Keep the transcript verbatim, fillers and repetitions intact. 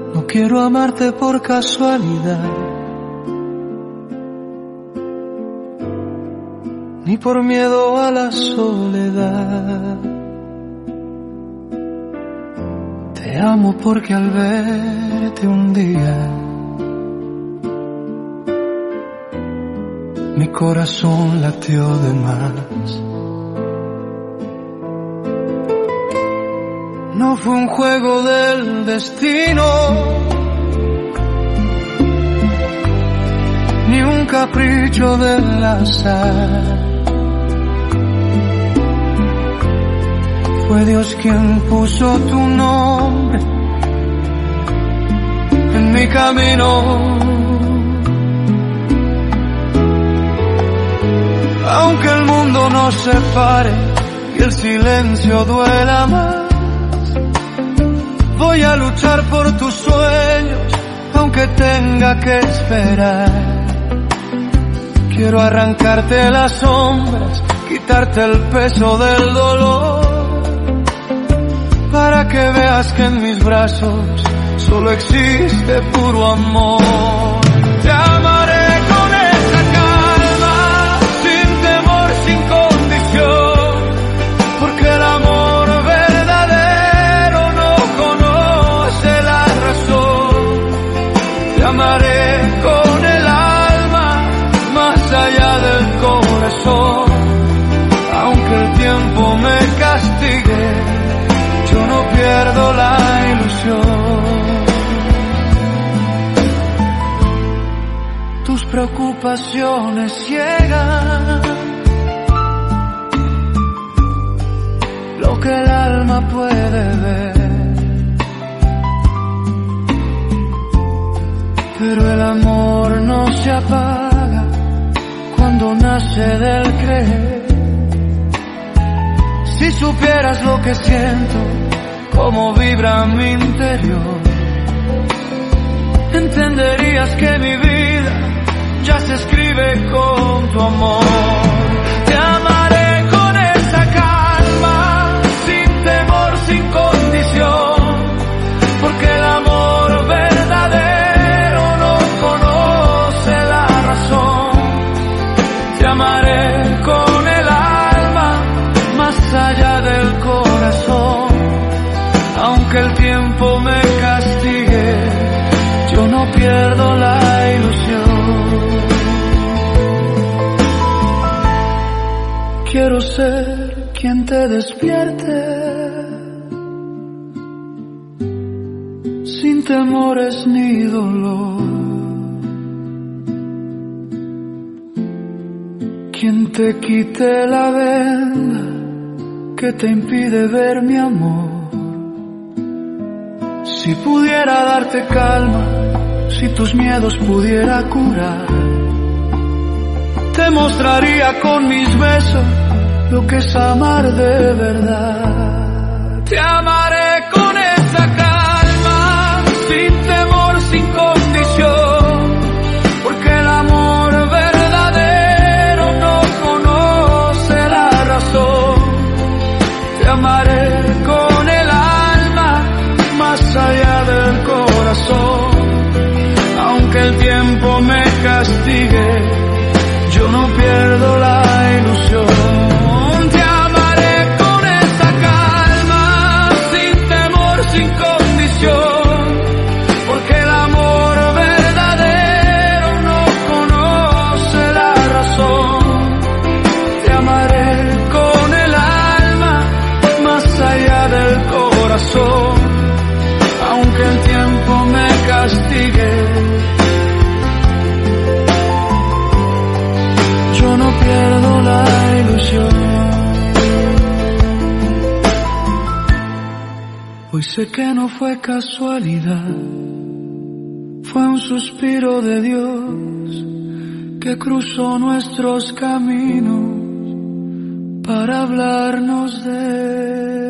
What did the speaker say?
No quiero amarte por casualidad, ni por miedo a la soledad. Te amo porque al verte un día mi corazón latió de más. No fue un juego del destino, ni un capricho del azar. Fue Dios quien puso tu nombre en mi camino. Aunque el mundo nos separe y el silencio duela más, voy a luchar por tus sueños, aunque tenga que esperar. Quiero arrancarte las sombras, quitarte el peso del dolor, para que veas que en mis brazos solo existe puro amor. Te amaré con esa calma, sin temor, sin condición, porque el amor verdadero no conoce la razón. Te amaré con el alma, más allá del corazón, aunque el tiempo me castigue, yo no pierdo la ilusión. Tus preocupaciones ciegan lo que el alma puede ver, pero el amor no se apaga cuando nace del creer. Si supieras lo que siento, cómo vibra mi interior, entenderías que mi vida ya se escribe con tu amor. Te amaré con esa calma, sin temor, sin condición, porque el amor verdadero no conoce la razón. Te amaré con el alma, más allá del corazón, aunque el tiempo me castigue, yo no pierdo la ilusión. Quiero ser quien te despierte, sin temores ni dolor, quien te quite la venda que te impide ver mi amor. Si pudiera darte calma, si tus miedos pudiera curar, te mostraría con mis besos lo que es amar de verdad. Te amaré con esa calma, sin temor, sin condición, porque el amor verdadero no conoce la razón. Te amaré con el alma, más allá del corazón, aunque el tiempo me castigue, yo no pierdo la ilusión. Te amaré con esa calma, sin temor, sin condición, porque el amor verdadero no conoce la razón. Te amaré con el alma, más allá del corazón, aunque el tiempo me castigue, yo no pierdo la ilusión. Hoy sé que no fue casualidad, fue un suspiro de Dios que cruzó nuestros caminos para hablarnos de